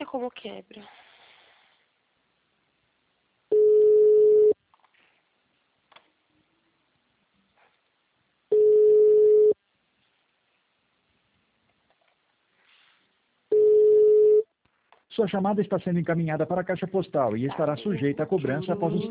Nossa, como quebra. Sua chamada está sendo encaminhada para a caixa postal e estará sujeita a cobrança após o